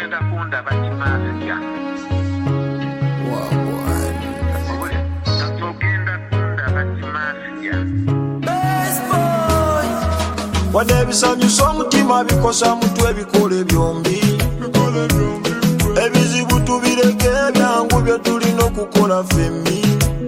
Togenda kunda bakimaafya. Togenda kunda bakimaafya. Wadde ebisanyusa omutima bikosa mutwe bikole byombi. Ebizibu tubireke byangu bye tulina okukola fembi.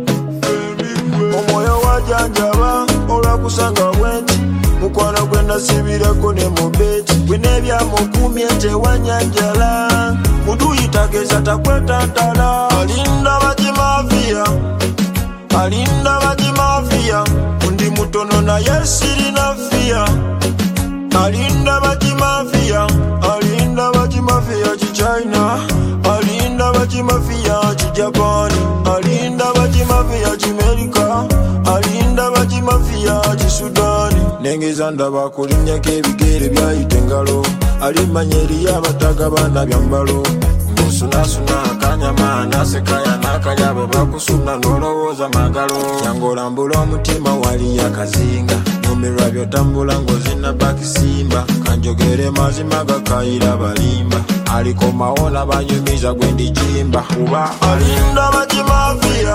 Omwoyo wajanjaba olwakusanga bwenti. Mukwano gwe nasibirako ne mubeti. Gwe n'ebyamukumye tewanyanjala. Muduyitageza takwetantala. Alinda bakimaafya. Alinda bakimaafya. Ndi mutono naye sirina fia. Alinda bakimaafya. Alinda bakimaafya kichina. Alinda bakimaafya kijapani. Alinda bakimaafya kimerika. Alinda bakimaafya kisudani. Nengeza ndaba kulinnyako ebigere byayita engalo. Alimanya eri abataga baana byambalo. Musunasuna akanyama nasekaya n'akayabo bakusuna n'olowooza magalo. Yangolambula omutima wali akazinga. Numirwa byotambula ng'ozina bakisimba. Kanjogere mazima gakayira balimba. Alikomawo n'abanyumiza gwe ndijimba. Kuba alinda bakimaafya.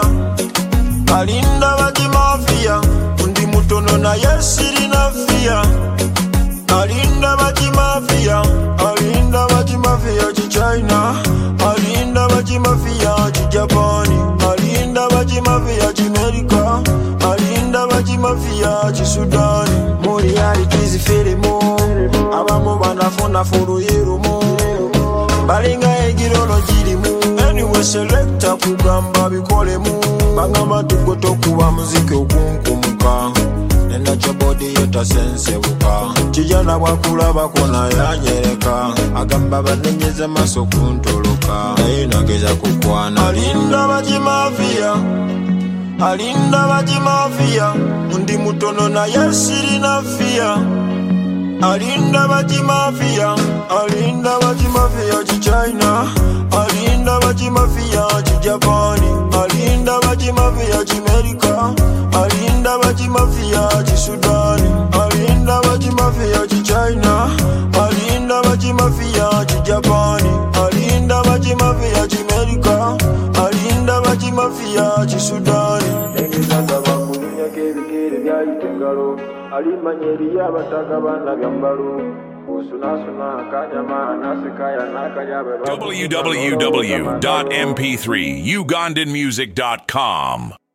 Alinda bakimaafya. Ndi mutono naye sirina fia. Alinda bakimaafya. Alinda bakimaafya kichina. Alinda bakimaafya kijapani. Alinda bakimaafya kimerika. Alinda bakimaafya kisudani. Muri alikizi filimo. Abamu banafuna fuluyirumu. Balinga egirolo girimu. Anyway selecta kugamba bikolemu. Bangamba tugoto kuba muziki okunkumuka. Nenacho body yotasensebuka. Kijana bwakulaba kona yanyereka. Agamba banenyeze maso kuntoloka. Naye nageza kukwana. Alinda bakimaafya. Alinda bakimaafya. Ndi mutono naye sirina fia. Alinda bakimaafya. Alinda bakimaafya kichina. Alinda bakimaafya kijapani. Alinda bakimaafya kimerika. Alinda bakimaafya kisudani. Alinda bakimaafya kichina. Alinda bakimaafya kijapani. Alinda bakimaafya kimerika. Alinda bakimaafya kisudani. Engeza bakulinyako ebigere byayita engalo. Alimanya eri abataga baana byambalo. www.mp3ugandanmusic.com